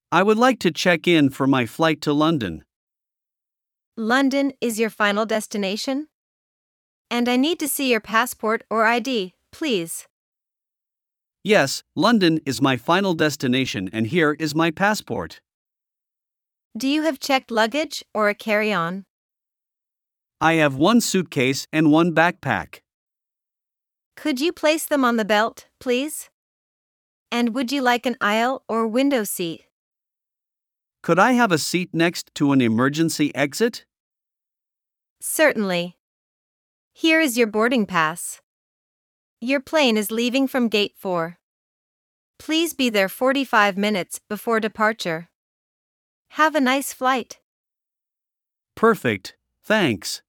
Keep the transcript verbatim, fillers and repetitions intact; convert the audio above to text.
I would like to check in for my flight to London. London is your final destination? And I need to see your passport or I D, please. Yes, London is my final destination and here is my passport. Do you have checked luggage or a carry-on? I have one suitcase and one backpack. Could you place them on the belt, please? And would you like an aisle or window seat? Could I have a seat next to an emergency exit? Certainly. Here is your boarding pass. Your plane is leaving from Gate four. Please be there forty-five minutes before departure. Have a nice flight. Perfect, thanks.